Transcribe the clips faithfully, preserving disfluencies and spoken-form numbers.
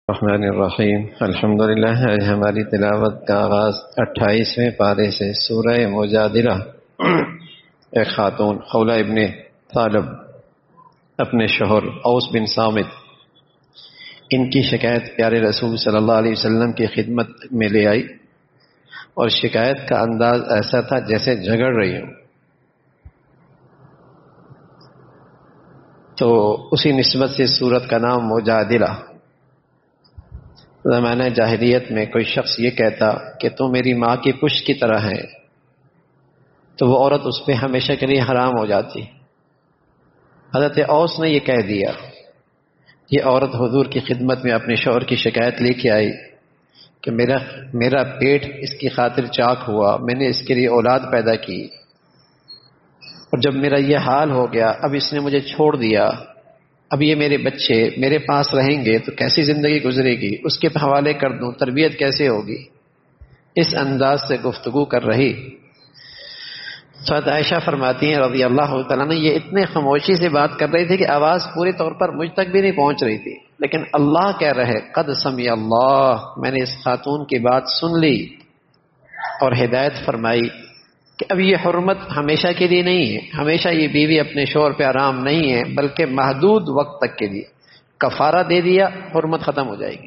الرحمن الرحیم الحمد للہ. آج ہماری تلاوت کا آغاز اٹھائیسویں پارے سے سورہ مجادلہ. ایک خاتون خولہ ابن ثعلب اپنے شوہر اوس بن صامت ان کی شکایت پیارے رسول صلی اللہ علیہ وسلم کی خدمت میں لے آئی، اور شکایت کا انداز ایسا تھا جیسے جھگڑ رہی ہوں. تو اسی نسبت سے سورت کا نام مجادلہ. زمانہ جاہلیت میں کوئی شخص یہ کہتا کہ تو میری ماں کی پشت کی طرح ہے، تو وہ عورت اس پہ ہمیشہ کے لیے حرام ہو جاتی. حضرت اوس نے یہ کہہ دیا. یہ عورت حضور کی خدمت میں اپنے شوہر کی شکایت لے کے آئی کہ میرا میرا پیٹ اس کی خاطر چاک ہوا، میں نے اس کے لیے اولاد پیدا کی، اور جب میرا یہ حال ہو گیا اب اس نے مجھے چھوڑ دیا، اب یہ میرے بچے میرے پاس رہیں گے تو کیسی زندگی گزرے گی، اس کے حوالے کر دوں تربیت کیسے ہوگی. اس انداز سے گفتگو کر رہی. سعید عائشہ فرماتی ہیں رضی اللہ تعالیٰ نے، یہ اتنے خاموشی سے بات کر رہی تھی کہ آواز پوری طور پر مجھ تک بھی نہیں پہنچ رہی تھی، لیکن اللہ کہہ رہے قد سمع اللہ، میں نے اس خاتون کی بات سن لی اور ہدایت فرمائی کہ اب یہ حرمت ہمیشہ کے لیے نہیں ہے، ہمیشہ یہ بیوی اپنے شوہر پہ آرام نہیں ہے، بلکہ محدود وقت تک کے لیے. کفارہ دے دیا حرمت ختم ہو جائے گی،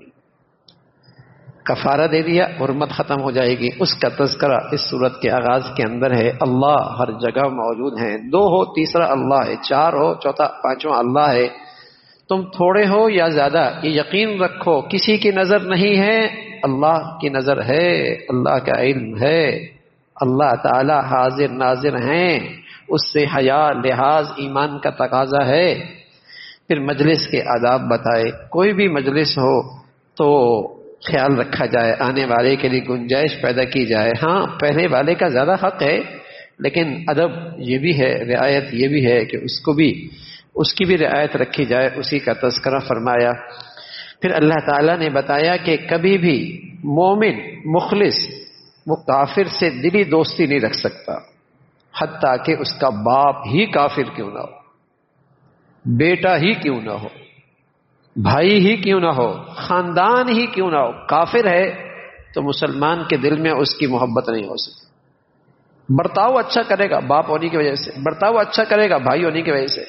کفارہ دے دیا حرمت ختم ہو جائے گی. اس کا تذکرہ اس صورت کے آغاز کے اندر ہے. اللہ ہر جگہ موجود ہیں، دو ہو تیسرا اللہ ہے، چار ہو چوتھا پانچواں اللہ ہے. تم تھوڑے ہو یا زیادہ یہ یقین رکھو کسی کی نظر نہیں ہے، اللہ کی نظر ہے، اللہ کا علم ہے، اللہ تعالی حاضر ناظر ہیں. اس سے حیا لحاظ ایمان کا تقاضا ہے. پھر مجلس کے آداب بتائے. کوئی بھی مجلس ہو تو خیال رکھا جائے، آنے والے کے لیے گنجائش پیدا کی جائے. ہاں پہلے والے کا زیادہ حق ہے، لیکن ادب یہ بھی ہے، رعایت یہ بھی ہے کہ اس کو بھی اس کی بھی رعایت رکھی جائے. اسی کا تذکرہ فرمایا. پھر اللہ تعالیٰ نے بتایا کہ کبھی بھی مومن مخلص وہ کافر سے دلی دوستی نہیں رکھ سکتا، حتیٰ کہ اس کا باپ ہی کافر کیوں نہ ہو، بیٹا ہی کیوں نہ ہو، بھائی ہی کیوں نہ ہو، خاندان ہی کیوں نہ ہو. کافر ہے تو مسلمان کے دل میں اس کی محبت نہیں ہو سکتی. برتاؤ اچھا کرے گا باپ ہونے کی وجہ سے، برتاؤ اچھا کرے گا بھائی ہونے کی وجہ سے،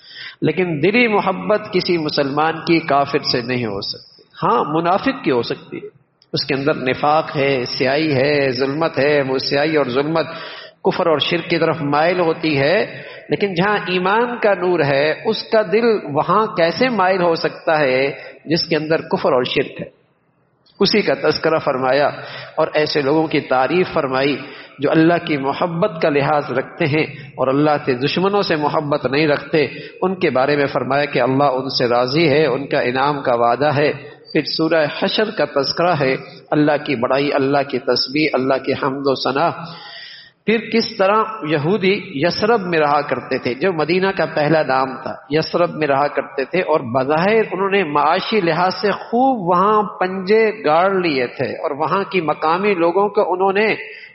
لیکن دلی محبت کسی مسلمان کی کافر سے نہیں ہو سکتی. ہاں منافق کی ہو سکتی ہے، اس کے اندر نفاق ہے، سیائی ہے، ظلمت ہے. وہ سیائی اور ظلمت کفر اور شرک کی طرف مائل ہوتی ہے، لیکن جہاں ایمان کا نور ہے اس کا دل وہاں کیسے مائل ہو سکتا ہے جس کے اندر کفر اور شرک ہے. اسی کا تذکرہ فرمایا اور ایسے لوگوں کی تعریف فرمائی جو اللہ کی محبت کا لحاظ رکھتے ہیں اور اللہ کے دشمنوں سے محبت نہیں رکھتے. ان کے بارے میں فرمایا کہ اللہ ان سے راضی ہے، ان کا انعام کا وعدہ ہے. پھر سورہ حشر کا تذکرہ ہے، اللہ کی بڑائی، اللہ کی تسبیح، اللہ کی حمد و ثنا. پھر کس طرح یہودی یثرب میں رہا کرتے تھے، جو مدینہ کا پہلا نام تھا، یثرب میں رہا کرتے تھے، اور بظاہر انہوں نے معاشی لحاظ سے خوب وہاں پنجے گاڑ لیے تھے، اور وہاں کی مقامی لوگوں کو انہوں نے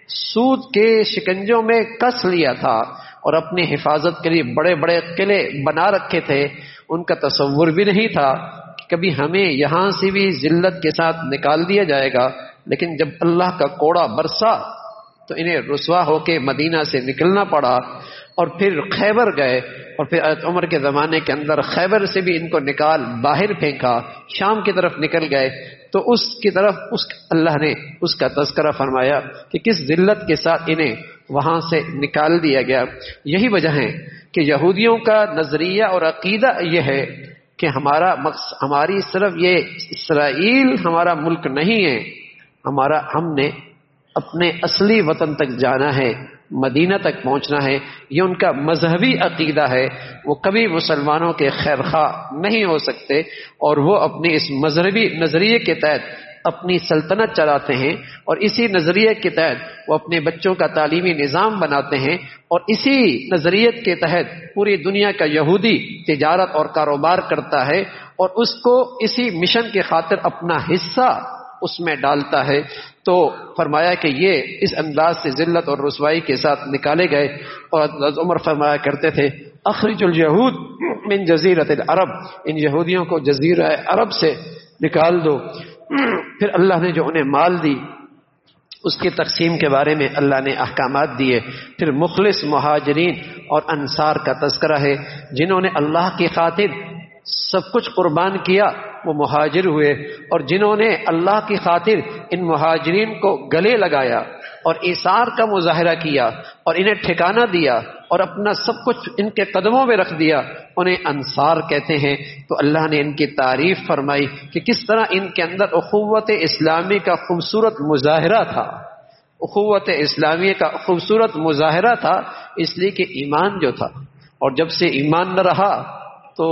سود کے شکنجوں میں کس لیا تھا، اور اپنی حفاظت کے لیے بڑے بڑے قلعے بنا رکھے تھے. ان کا تصور بھی نہیں تھا کہ کبھی ہمیں یہاں سے بھی ذلت کے ساتھ نکال دیا جائے گا. لیکن جب اللہ کا کوڑا برسا تو انہیں رسوا ہو کے مدینہ سے نکلنا پڑا، اور پھر خیبر گئے، اور پھر حضرت عمر کے زمانے کے اندر خیبر سے بھی ان کو نکال باہر پھینکا، شام کی طرف نکل گئے. تو اس کی طرف اس اللہ نے اس کا تذکرہ فرمایا کہ کس ذلت کے ساتھ انہیں وہاں سے نکال دیا گیا. یہی وجہ ہے کہ یہودیوں کا نظریہ اور عقیدہ یہ ہے کہ ہمارا مقصد ہماری صرف یہ اسرائیل ہمارا ملک نہیں ہے، ہمارا ہم نے اپنے اصلی وطن تک جانا ہے، مدینہ تک پہنچنا ہے. یہ ان کا مذہبی عقیدہ ہے. وہ کبھی مسلمانوں کے خیر خواہ نہیں ہو سکتے، اور وہ اپنے اس مذہبی نظریے کے تحت اپنی سلطنت چلاتے ہیں، اور اسی نظریے کے تحت وہ اپنے بچوں کا تعلیمی نظام بناتے ہیں، اور اسی نظریت کے تحت پوری دنیا کا یہودی تجارت اور کاروبار کرتا ہے، اور اس کو اسی مشن کے خاطر اپنا حصہ اس میں ڈالتا ہے. تو فرمایا کہ یہ اس انداز سے ذلت اور رسوائی کے ساتھ نکالے گئے. اور حضرت عمر فرمایا کرتے تھے اخرج الیہود من جزیرۃ العرب، ان یہودیوں کو جزیرہ عرب سے نکال دو۔ پھر اللہ نے جو انہیں مال دی اس کی تقسیم کے بارے میں اللہ نے احکامات دیے۔ پھر مخلص مہاجرین اور انصار کا تذکرہ ہے، جنہوں نے اللہ کی خاطر سب کچھ قربان کیا وہ مہاجر ہوئے، اور جنہوں نے اللہ کی خاطر ان مہاجرین کو گلے لگایا اور ایثار کا مظاہرہ کیا اور انہیں ٹھکانہ دیا اور اپنا سب کچھ ان کے قدموں میں رکھ دیا، انہیں انصار کہتے ہیں۔ تو اللہ نے ان کی تعریف فرمائی کہ کس طرح ان کے اندر اخوت اسلامی کا خوبصورت مظاہرہ تھا، اخوت اسلامی کا خوبصورت مظاہرہ تھا، اس لیے کہ ایمان جو تھا، اور جب سے ایمان نہ رہا تو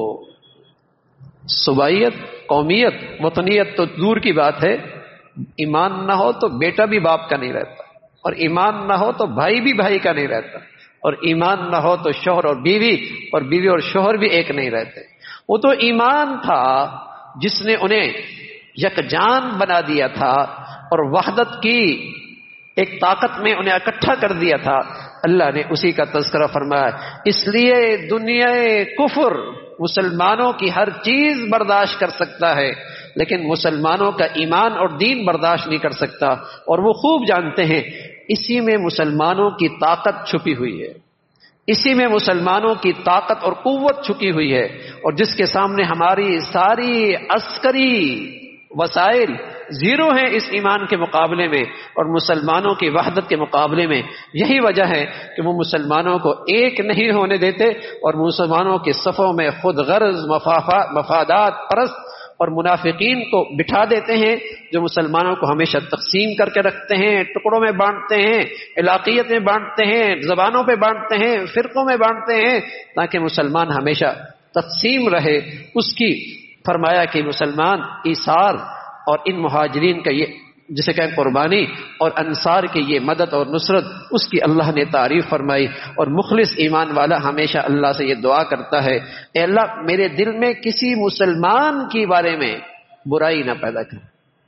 صوبائیت، قومیت، وطنیت تو دور کی بات ہے، ایمان نہ ہو تو بیٹا بھی باپ کا نہیں رہتا، اور ایمان نہ ہو تو بھائی بھی بھائی کا نہیں رہتا، اور ایمان نہ ہو تو شوہر اور بیوی، اور بیوی اور شوہر بھی ایک نہیں رہتے۔ وہ تو ایمان تھا جس نے انہیں یکجان بنا دیا تھا اور وحدت کی ایک طاقت میں انہیں اکٹھا کر دیا تھا۔ اللہ نے اسی کا تذکرہ فرمایا، اس لیے دنیا کفر مسلمانوں کی ہر چیز برداشت کر سکتا ہے، لیکن مسلمانوں کا ایمان اور دین برداشت نہیں کر سکتا، اور وہ خوب جانتے ہیں اسی میں مسلمانوں کی طاقت چھپی ہوئی ہے، اسی میں مسلمانوں کی طاقت اور قوت چھپی ہوئی ہے، اور جس کے سامنے ہماری ساری عسکری وسائل زیرو ہیں اس ایمان کے مقابلے میں اور مسلمانوں کی وحدت کے مقابلے میں۔ یہی وجہ ہے کہ وہ مسلمانوں کو ایک نہیں ہونے دیتے اور مسلمانوں کے صفوں میں خود غرض، مفادات پرست اور منافقین کو بٹھا دیتے ہیں، جو مسلمانوں کو ہمیشہ تقسیم کر کے رکھتے ہیں، ٹکڑوں میں بانٹتے ہیں، علاقیت میں بانٹتے ہیں، زبانوں پہ بانٹتے ہیں، فرقوں میں بانٹتے ہیں، تاکہ مسلمان ہمیشہ تقسیم رہے۔ اس کی فرمایا کہ مسلمان ایثار اور ان مہاجرین کا یہ جسے کہیں قربانی اور انصار کی یہ مدد اور نصرت، اس کی اللہ نے تعریف فرمائی۔ اور مخلص ایمان والا ہمیشہ اللہ سے یہ دعا کرتا ہے، اے اللہ میرے دل میں کسی مسلمان کے بارے میں برائی نہ پیدا کر۔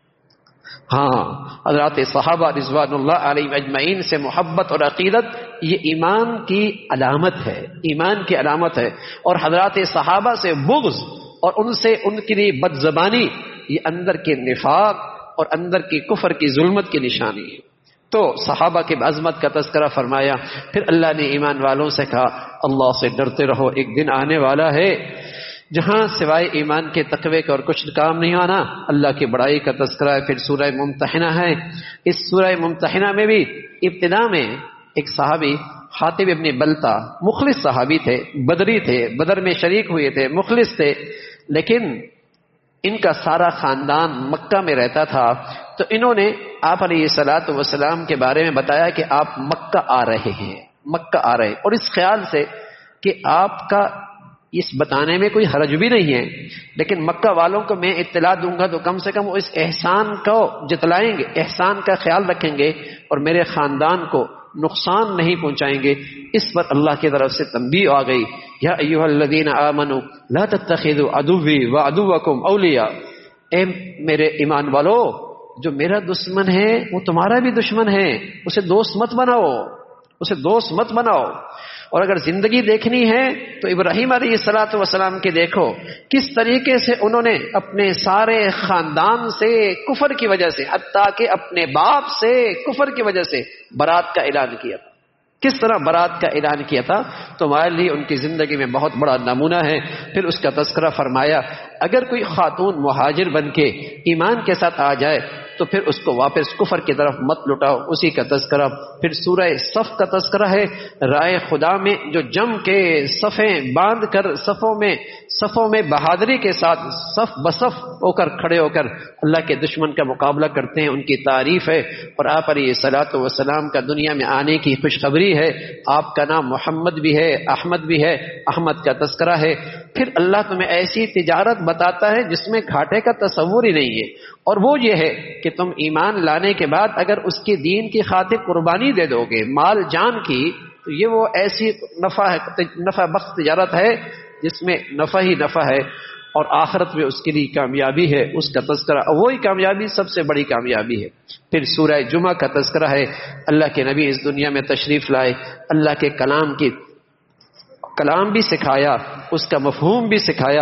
ہاں، حضرات صحابہ رضوان اللہ علیہم اجمعین سے محبت اور عقیدت یہ ایمان کی علامت ہے، ایمان کی علامت ہے، اور حضرات صحابہ سے بغض اور ان سے ان کے لیے بد زبانی یہ اندر کے نفاق اور اندر کی کفر کی ظلمت کی نشانی ہے۔ تو صحابہ کی عظمت کا تذکرہ فرمایا۔ پھر اللہ نے ایمان والوں سے کہا اللہ سے ڈرتے رہو، ایک دن آنے والا ہے جہاں سوائے ایمان کے تقوی کا اور کچھ کام نہیں آنا۔ اللہ کی بڑائی کا تذکرہ ہے۔ پھر سورہ ممتحنہ ہے، اس سورہ ممتحنہ میں بھی ابتدا میں ایک صحابی حاتب ابن بلتا مخلص صحابی تھے، بدری تھے، بدر میں شریک ہوئے تھے، مخلص تھے، لیکن ان کا سارا خاندان مکہ میں رہتا تھا۔ تو انہوں نے آپ علیہ الصلوۃ والسلام کے بارے میں بتایا کہ آپ مکہ آ رہے ہیں، مکہ آ رہے ہیں، اور اس خیال سے کہ آپ کا اس بتانے میں کوئی حرج بھی نہیں ہے، لیکن مکہ والوں کو میں اطلاع دوں گا تو کم سے کم وہ اس احسان کو جتلائیں گے، احسان کا خیال رکھیں گے اور میرے خاندان کو نقصان نہیں پہنچائیں گے۔ اس پر اللہ کی طرف سے تنبیہ آ گئی، یا ایھا الذین آمنوا لا تتخذوا عدوی وعدوکم اولیاء، اے میرے ایمان والو، جو میرا دشمن ہے وہ تمہارا بھی دشمن ہے، اسے دوست مت بناؤ، اسے دوست مت بناؤ۔ اور اگر زندگی دیکھنی ہے تو ابراہیم علیہ الصلوۃ والسلام کے دیکھو کس طریقے سے انہوں نے اپنے سارے خاندان سے کفر کی وجہ سے، حتیٰ کہ اپنے باپ سے کفر کی وجہ سے برات کا اعلان کیا تھا، کس طرح برات کا اعلان کیا تھا، تو ہمارے لیے ان کی زندگی میں بہت بڑا نمونہ ہے۔ پھر اس کا تذکرہ فرمایا اگر کوئی خاتون مہاجر بن کے ایمان کے ساتھ آ جائے تو پھر اس کو واپس کفر کی طرف مت لٹاؤ، اسی کا تذکرہ۔ پھر سورہ صف کا تذکرہ ہے، رائے خدا میں جو جم کے صفیں باندھ کر صفوں میں صفوں میں بہادری کے ساتھ صف بصف ہو کر کھڑے ہو کر اللہ کے دشمن کا مقابلہ کرتے ہیں، ان کی تعریف ہے۔ اور آپ علیہ الصلوۃ والسلام کا دنیا میں آنے کی خوشخبری ہے، آپ کا نام محمد بھی ہے، احمد بھی ہے، احمد کا تذکرہ ہے۔ پھر اللہ تمہیں ایسی تجارت بتاتا ہے جس میں گھاٹے کا تصور ہی نہیں ہے، اور وہ یہ ہے کہ تم ایمان لانے کے بعد اگر اس کی دین کی خاطر قربانی دے دو گے مال جان کی، تو یہ وہ ایسی نفع نفع بخش تجارت ہے جس میں نفع ہی نفع ہے، اور آخرت میں اس کے لیے کامیابی ہے، اس کا تذکرہ، وہی کامیابی سب سے بڑی کامیابی ہے۔ پھر سورہ جمعہ کا تذکرہ ہے، اللہ کے نبی اس دنیا میں تشریف لائے، اللہ کے کلام کی کلام بھی سکھایا، اس کا مفہوم بھی سکھایا،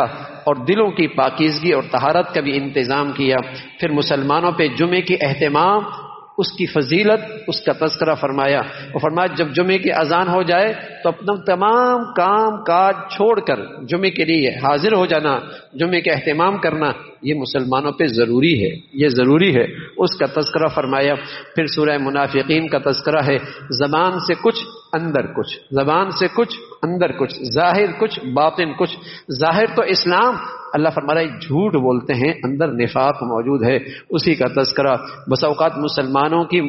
اور دلوں کی پاکیزگی اور طہارت کا بھی انتظام کیا. پھر مسلمانوں پہ جمعے کی اہتمام، اس کی فضیلت، اس کا تذکرہ فرمایا. اور فرمایا جب جمعے کی اذان ہو جائے تو اپنا تمام کام کاج چھوڑ کر جمعے کے لیے حاضر ہو جانا، جمعے کا اہتمام کرنا، یہ مسلمانوں پہ ضروری ہے، یہ ضروری ہے. اس کا تذکرہ فرمایا. پھر سورہ منافقین کا تذکرہ ہے. زبان سے کچھ اندر کچھ، زبان سے کچھ اندر کچھ، ظاہر کچھ باطن کچھ. ظاہر تو اسلام، اللہ فرما رہا ہے جھوٹ بولتے ہیں، اندر نفاق موجود ہے، اسی کا تذکرہ. بس اوقات مسلمانوں کی،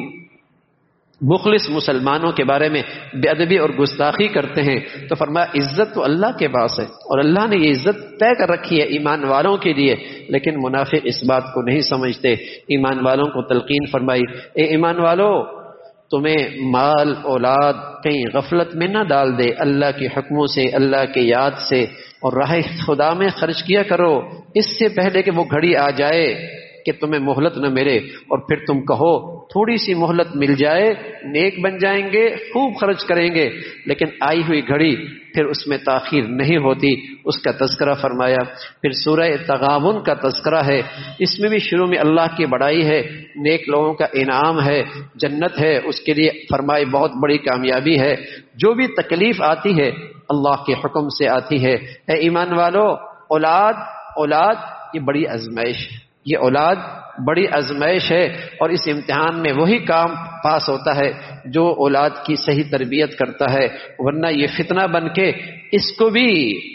مخلص مسلمانوں کے بارے میں بے ادبی اور گستاخی کرتے ہیں تو فرمایا عزت تو اللہ کے پاس ہے، اور اللہ نے یہ عزت طے کر رکھی ہے ایمان والوں کے لیے. لیکن منافق اس بات کو نہیں سمجھتے. ایمان والوں کو تلقین فرمائی، اے ایمان والو، تمہیں مال اولاد کہیں غفلت میں نہ ڈال دے، اللہ کے حکموں سے، اللہ کے یاد سے، اور راہ خدا میں خرچ کیا کرو اس سے پہلے کہ وہ گھڑی آ جائے کہ تمہیں مہلت نہ ملے اور پھر تم کہو تھوڑی سی مہلت مل جائے، نیک بن جائیں گے، خوب خرچ کریں گے، لیکن آئی ہوئی گھڑی پھر اس میں تاخیر نہیں ہوتی. اس کا تذکرہ فرمایا. پھر سورہ تغابن کا تذکرہ ہے. اس میں بھی شروع میں اللہ کی بڑائی ہے، نیک لوگوں کا انعام ہے، جنت ہے، اس کے لیے فرمائے بہت بڑی کامیابی ہے. جو بھی تکلیف آتی ہے اللہ کے حکم سے آتی ہے. اے ایمان والو، اولاد اولاد یہ بڑی آزمائش ہے، یہ اولاد بڑی آزمائش ہے، اور اس امتحان میں وہی کام پاس ہوتا ہے جو اولاد کی صحیح تربیت کرتا ہے، ورنہ یہ فتنہ بن کے اس کو بھی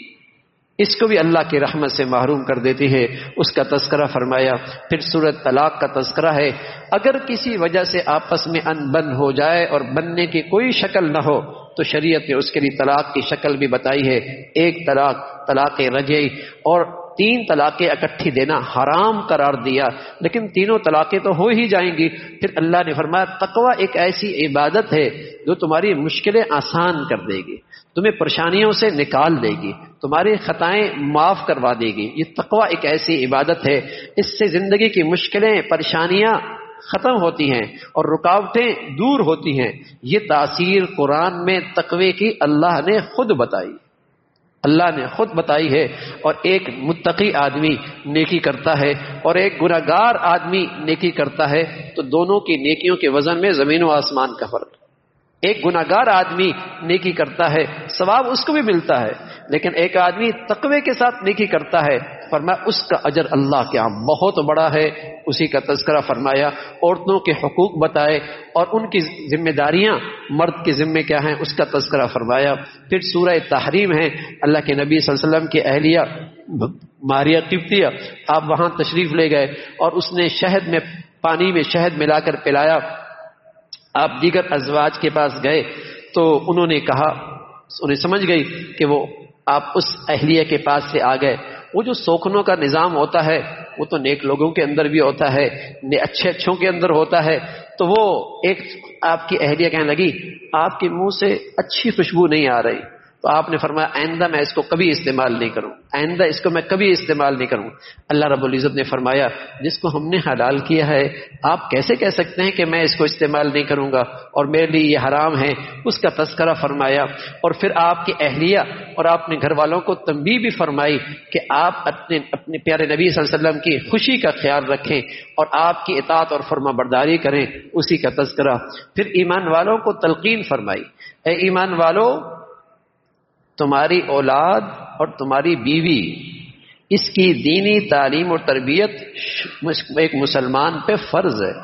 اس کو بھی اللہ کی رحمت سے محروم کر دیتی ہے. اس کا تذکرہ فرمایا. پھر سورۃ طلاق کا تذکرہ ہے. اگر کسی وجہ سے آپس میں ان بن ہو جائے اور بننے کی کوئی شکل نہ ہو تو شریعت نے اس کے لیے طلاق کی شکل بھی بتائی ہے. ایک طلاق، طلاق رجعی، اور تین طلاقیں اکٹھی دینا حرام قرار دیا، لیکن تینوں طلاقیں تو ہو ہی جائیں گی. پھر اللہ نے فرمایا تقوی ایک ایسی عبادت ہے جو تمہاری مشکلیں آسان کر دے گی، تمہیں پریشانیوں سے نکال دے گی، تمہاری خطائیں معاف کروا دے گی. یہ تقوی ایک ایسی عبادت ہے، اس سے زندگی کی مشکلیں، پریشانیاں ختم ہوتی ہیں اور رکاوٹیں دور ہوتی ہیں. یہ تاثیر قرآن میں تقوی کی اللہ نے خود بتائی، اللہ نے خود بتائی ہے. اور ایک متقی آدمی نیکی کرتا ہے اور ایک گناہگار آدمی نیکی کرتا ہے تو دونوں کی نیکیوں کے وزن میں زمین و آسمان کا فرق. ایک گناہگار آدمی نیکی کرتا ہے، ثواب اس کو بھی ملتا ہے، لیکن ایک آدمی تقوی کے ساتھ نیکی کرتا ہے، فرمایا اس کا اجر اللہ کے ہاں بہت بڑا ہے. اسی کا تذکرہ فرمایا. عورتوں کے حقوق بتائے اور ان کی ذمہ داریاں، مرد کے ذمے کیا ہیں، اس کا تذکرہ فرمایا. پھر سورہ تحریم ہے. اللہ کے نبی صلی اللہ علیہ وسلم کی اہلیہ ماریہ قبطیہ، آپ وہاں تشریف لے گئے اور اس نے شہد میں، پانی میں شہد ملا کر پلایا. آپ دیگر ازواج کے پاس گئے تو انہوں نے کہا، انہیں سمجھ گئی کہ وہ آپ اس اہلیہ کے پاس سے آ گئے. وہ جو سوکھنوں کا نظام ہوتا ہے وہ تو نیک لوگوں کے اندر بھی ہوتا ہے، اچھے اچھوں کے اندر ہوتا ہے. تو وہ ایک آپ کی اہلیہ کہنے لگی آپ کے منہ سے اچھی خوشبو نہیں آ رہی. تو آپ نے فرمایا آئندہ میں اس کو کبھی استعمال نہیں کروں، آئندہ اس کو میں کبھی استعمال نہیں کروں. اللہ رب العزت نے فرمایا جس کو ہم نے حلال کیا ہے آپ کیسے کہہ سکتے ہیں کہ میں اس کو استعمال نہیں کروں گا اور میرے لیے یہ حرام ہے. اس کا تذکرہ فرمایا. اور پھر آپ کی اہلیہ اور آپ نے گھر والوں کو تنبیہ بھی فرمائی کہ آپ اپنے اپنے پیارے نبی صلی اللہ علیہ وسلم کی خوشی کا خیال رکھیں اور آپ کی اطاعت اور فرما برداری کریں. اسی کا تذکرہ. پھر ایمان والوں کو تلقین فرمائی. اے ایمان والو، تمہاری اولاد اور تمہاری بیوی، اس کی دینی تعلیم اور تربیت ایک مسلمان پہ فرض ہے.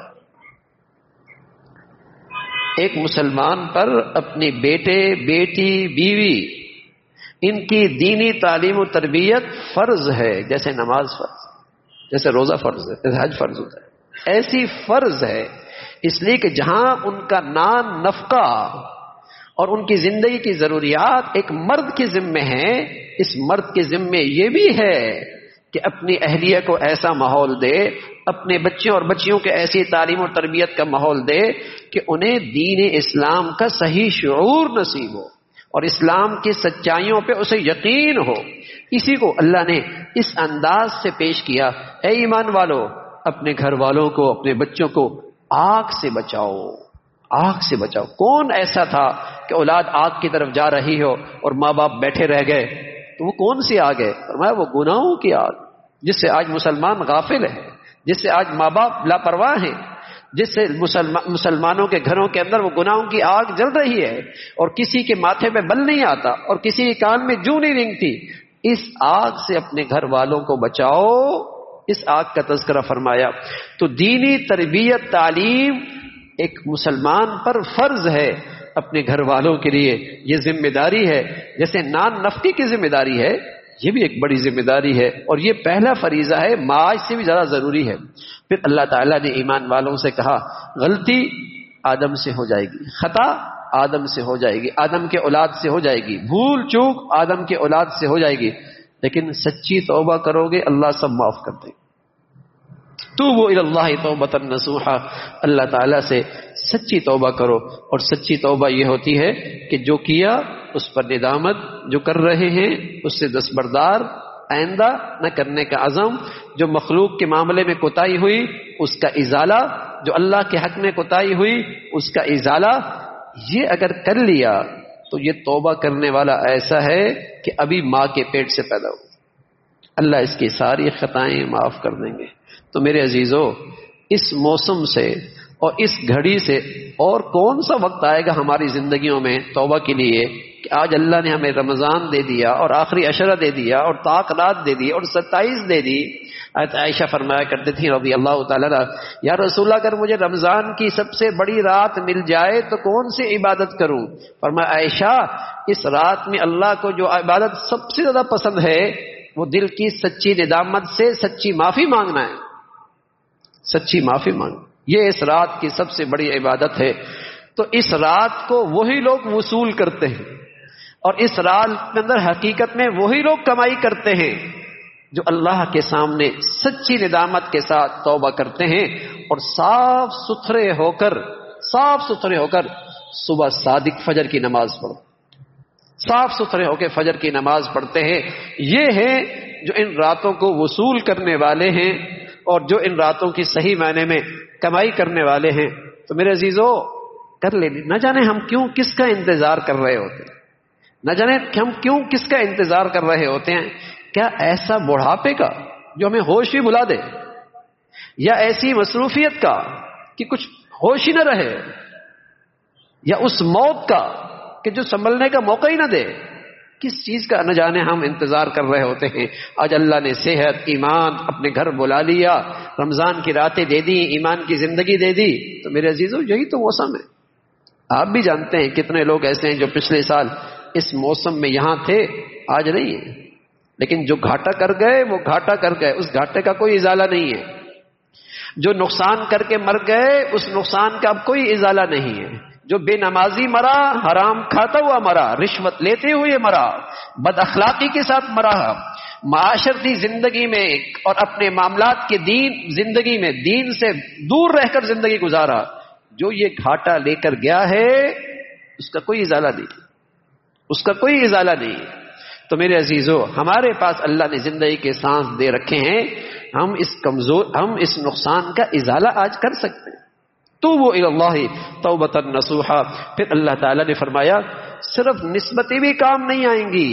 ایک مسلمان پر اپنے بیٹے، بیٹی، بیوی، ان کی دینی تعلیم و تربیت فرض ہے. جیسے نماز فرض، جیسے روزہ فرض ہے، جیسے حج فرض ہوتا ہے، ایسی فرض ہے. اس لیے کہ جہاں ان کا نان نفقہ اور ان کی زندگی کی ضروریات ایک مرد کے ذمے ہیں، اس مرد کے ذمے یہ بھی ہے کہ اپنی اہلیہ کو ایسا ماحول دے، اپنے بچوں اور بچیوں کے ایسی تعلیم اور تربیت کا ماحول دے کہ انہیں دین اسلام کا صحیح شعور نصیب ہو اور اسلام کی سچائیوں پہ اسے یقین ہو. اسی کو اللہ نے اس انداز سے پیش کیا. اے ایمان والو، اپنے گھر والوں کو، اپنے بچوں کو آگ سے بچاؤ، آگ سے بچاؤ. کون ایسا تھا کہ اولاد آگ کی طرف جا رہی ہو اور ماں باپ بیٹھے رہ گئے؟ تو وہ کون سی آگ ہے؟ فرمایا وہ گناہوں کی آگ، جس سے آج مسلمان غافل ہے، جس سے آج ماں باپ لاپرواہ ہیں، جس سے مسلمانوں کے گھروں کے اندر وہ گناہوں کی آگ جل رہی ہے اور کسی کے ماتھے پہ بل نہیں آتا اور کسی کے کان میں جوں نہیں رینگتی۔ اس آگ سے اپنے گھر والوں کو بچاؤ، اس آگ کا تذکرہ فرمایا۔ تو دینی تربیت تعلیم ایک مسلمان پر فرض ہے، اپنے گھر والوں کے لیے یہ ذمہ داری ہے، جیسے نان نفقی کی ذمہ داری ہے، یہ بھی ایک بڑی ذمہ داری ہے، اور یہ پہلا فریضہ ہے، معاش سے بھی زیادہ ضروری ہے۔ پھر اللہ تعالیٰ نے ایمان والوں سے کہا غلطی آدم سے ہو جائے گی، خطا آدم سے ہو جائے گی، آدم کے اولاد سے ہو جائے گی، بھول چوک آدم کے اولاد سے ہو جائے گی، لیکن سچی توبہ کرو گے اللہ سب معاف کر دے۔ توبوا الی اللہ توبۃ نصوحا، اللہ تعالیٰ سے سچی توبہ کرو، اور سچی توبہ یہ ہوتی ہے کہ جو کیا اس پر ندامت، جو کر رہے ہیں اس سے دستبردار، آئندہ نہ کرنے کا عزم، جو مخلوق کے معاملے میں کوتاہی ہوئی اس کا ازالہ، جو اللہ کے حق میں کوتاہی ہوئی اس کا ازالہ، یہ اگر کر لیا تو یہ توبہ کرنے والا ایسا ہے کہ ابھی ماں کے پیٹ سے پیدا ہو، اللہ اس کی ساری خطائیں معاف کر دیں گے۔ تو میرے عزیزو، اس موسم سے اور اس گھڑی سے اور کون سا وقت آئے گا ہماری زندگیوں میں توبہ کے لیے کہ آج اللہ نے ہمیں رمضان دے دیا اور آخری عشرہ دے دیا اور طاق رات دے دی اور ستائیس دے دی۔ عائشہ فرمایا کرتے تھیں رضی اللہ تعالیٰ عنہا، یا رسول اللہ اگر مجھے رمضان کی سب سے بڑی رات مل جائے تو کون سی عبادت کروں؟ فرمایا عائشہ، اس رات میں اللہ کو جو عبادت سب سے زیادہ پسند ہے وہ دل کی سچی ندامت سے سچی معافی مانگنا ہے، سچی معافی مانگ، یہ اس رات کی سب سے بڑی عبادت ہے۔ تو اس رات کو وہی لوگ وصول کرتے ہیں، اور اس رات کے اندر حقیقت میں وہی لوگ کمائی کرتے ہیں جو اللہ کے سامنے سچی ندامت کے ساتھ توبہ کرتے ہیں اور صاف ستھرے ہو کر صاف ستھرے ہو کر صبح صادق فجر کی نماز پڑھو، صاف ستھرے ہو کے فجر کی نماز پڑھتے ہیں۔ یہ ہیں جو ان راتوں کو وصول کرنے والے ہیں اور جو ان راتوں کی صحیح معنی میں کمائی کرنے والے ہیں۔ تو میرے عزیزو، کر لیں، نہ جانے ہم کیوں کس کا انتظار کر رہے ہوتے ہیں، نہ جانے ہم کیوں کس کا انتظار کر رہے ہوتے ہیں۔ کیا ایسا بڑھاپے کا جو ہمیں ہوش ہی بلا دے، یا ایسی مصروفیت کا کہ کچھ ہوش ہی نہ رہے، یا اس موت کا کہ جو سنبھلنے کا موقع ہی نہ دے، کس چیز کا نہ جانے ہم انتظار کر رہے ہوتے ہیں۔ آج اللہ نے صحت، ایمان اپنے گھر بلا لیا، رمضان کی راتیں دے دی، ایمان کی زندگی دے دی، تو میرے عزیزو یہی تو موسم ہے۔ آپ بھی جانتے ہیں کتنے لوگ ایسے ہیں جو پچھلے سال اس موسم میں یہاں تھے، آج نہیں ہے، لیکن جو گھاٹا کر گئے وہ گھاٹا کر گئے، اس گھاٹے کا کوئی ازالہ نہیں ہے۔ جو نقصان کر کے مر گئے اس نقصان کا اب کوئی ازالہ نہیں ہے۔ جو بے نمازی مرا، حرام کھاتا ہوا مرا، رشوت لیتے ہوئے مرا، بد اخلاقی کے ساتھ مرا، معاشرتی زندگی میں اور اپنے معاملات کے دین زندگی میں دین سے دور رہ کر زندگی گزارا، جو یہ گھاٹا لے کر گیا ہے اس کا کوئی ازالہ نہیں، اس کا کوئی ازالہ نہیں۔ تو میرے عزیزو، ہمارے پاس اللہ نے زندگی کے سانس دے رکھے ہیں، ہم اس کمزور ہم اس نقصان کا ازالہ آج کر سکتے ہیں۔ توبوا الی اللہ توبۃ نصوحا۔ پھر اللہ تعالیٰ نے فرمایا صرف نسبتیں بھی کام نہیں آئیں گی،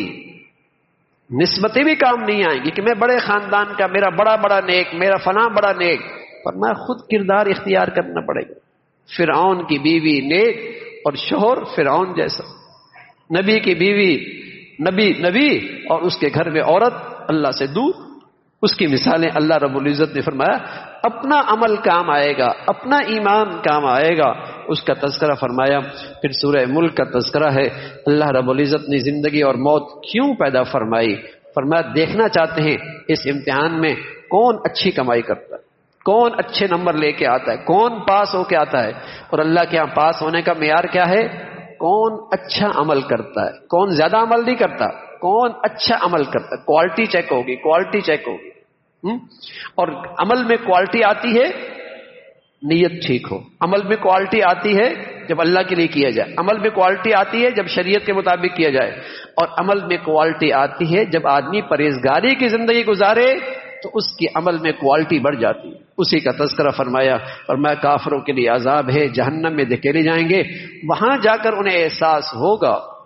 نسبتیں بھی کام نہیں آئیں گی کہ میں بڑے خاندان کا، میرا بڑا بڑا نیک، میرا فلاں بڑا نیک، فرمایا خود کردار اختیار کرنا پڑے گا۔ فرعون کی بیوی نیک اور شوہر فرعون جیسا، نبی کی بیوی نبی نبی اور اس کے گھر میں عورت اللہ سے دور، اس کی مثالیں اللہ رب العزت نے فرمایا اپنا عمل کام آئے گا، اپنا ایمان کام آئے گا، اس کا تذکرہ فرمایا۔ پھر سورہ ملک کا تذکرہ ہے، اللہ رب العزت نے زندگی اور موت کیوں پیدا فرمائی، فرمایا دیکھنا چاہتے ہیں اس امتحان میں کون اچھی کمائی کرتا ہے، کون اچھے نمبر لے کے آتا ہے، کون پاس ہو کے آتا ہے، اور اللہ کے ہاں پاس ہونے کا معیار کیا ہے؟ کون اچھا عمل کرتا ہے، کون زیادہ عمل نہیں کرتا، کون اچھا عمل کرتا ہے، کوالٹی چیک ہوگی، کوالٹی چیک ہوگی۔ اور عمل میں کوالٹی آتی ہے نیت ٹھیک ہو، عمل میں کوالٹی آتی ہے جب اللہ کے لیے کیا جائے، عمل میں کوالٹی آتی ہے جب شریعت کے مطابق کیا جائے، اور عمل میں کوالٹی آتی ہے جب آدمی پرہیزگاری کی زندگی گزارے تو اس کی عمل میں کوالٹی بڑھ جاتی ہے۔ اسی کا تذکرہ فرمایا، فرمایا کافروں کے لیے عذاب ہے، جہنم میں دھکیلے جائیں گے، وہاں جا کر انہیں احساس ہوگا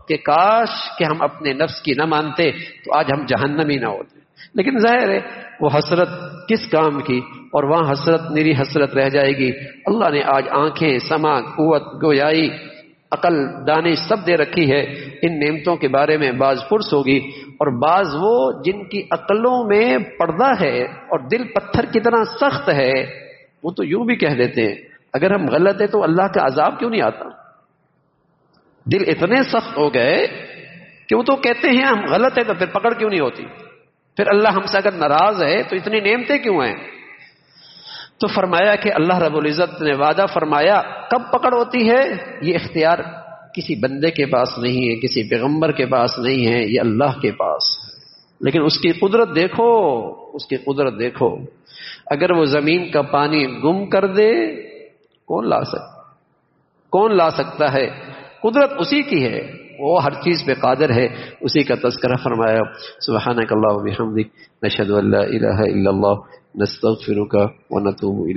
کہ کاش کہ ہم اپنے نفس کی نہ مانتے تو آج ہم جہنمی نہ ہوتے. لیکن ظاہر ہے وہ حسرت کس کام کی، اور وہاں حسرت میری حسرت رہ جائے گی. اللہ نے آج آنکھیں، سماع، قوت، گویائی، عقل، دانش سب دے رکھی ہے. ان نعمتوں کے بارے میں بعض پرس ہوگی اور بعض وہ جن کی عقلوں میں پردہ ہے اور دل پتھر کی طرح سخت ہے، وہ تو یوں بھی کہہ دیتے ہیں اگر ہم غلط ہیں تو اللہ کا عذاب کیوں نہیں آتا. دل اتنے سخت ہو گئے کہ وہ تو کہتے ہیں ہم غلط ہیں تو پھر پکڑ کیوں نہیں ہوتی، پھر اللہ ہم سے اگر ناراض ہے تو اتنی نعمتیں کیوں ہیں. تو فرمایا کہ اللہ رب العزت نے وعدہ فرمایا کب پکڑ ہوتی ہے، یہ اختیار کسی بندے کے پاس نہیں ہے، کسی پیغمبر کے پاس نہیں ہے، یہ اللہ کے پاس ہے. لیکن اس کی قدرت دیکھو، اس کی قدرت دیکھو. اگر وہ زمین کا پانی گم کر دے کون لا سکتا کون لا سکتا ہے؟ قدرت اسی کی ہے، وہ ہر چیز پہ قادر ہے. اسی کا تذکرہ فرمایا. سبحانک اللہم و بحمدک، نشہد ان لا الہ الا اللہ، نستغفرک و نتوب الیک.